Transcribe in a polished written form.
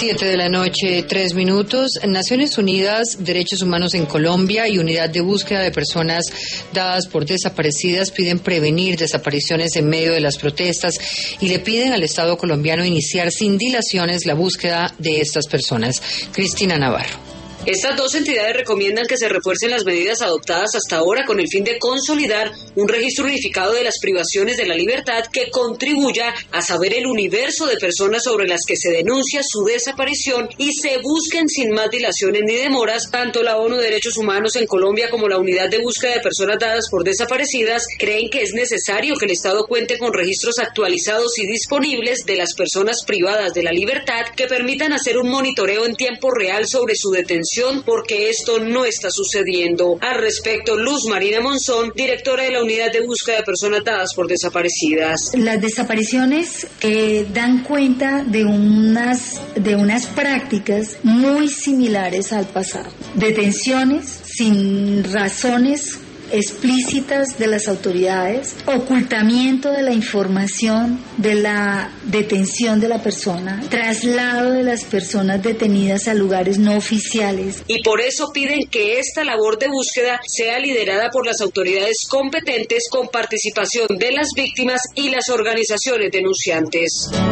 7:03 p.m. Naciones Unidas, Derechos Humanos en Colombia y Unidad de Búsqueda de Personas dadas por desaparecidas piden prevenir desapariciones en medio de las protestas y le piden al Estado colombiano iniciar sin dilaciones la búsqueda de estas personas. Cristina Navarro. Estas dos entidades recomiendan que se refuercen las medidas adoptadas hasta ahora con el fin de consolidar un registro unificado de las privaciones de la libertad que contribuya a saber el universo de personas sobre las que se denuncia su desaparición y se busquen sin más dilaciones ni demoras. Tanto la ONU Derechos Humanos en Colombia como la Unidad de Búsqueda de Personas dadas por desaparecidas creen que es necesario que el Estado cuente con registros actualizados y disponibles de las personas privadas de la libertad que permitan hacer un monitoreo en tiempo real sobre su detención, porque esto no está sucediendo. Al respecto, Luz Marina Monzón, directora de la Unidad de Búsqueda de Personas dadas por desaparecidas. Las desapariciones dan cuenta de unas prácticas muy similares al pasado. Detenciones sin razones explícitas de las autoridades, ocultamiento de la información de la detención de la persona, traslado de las personas detenidas a lugares no oficiales. Y por eso piden que esta labor de búsqueda sea liderada por las autoridades competentes con participación de las víctimas y las organizaciones denunciantes.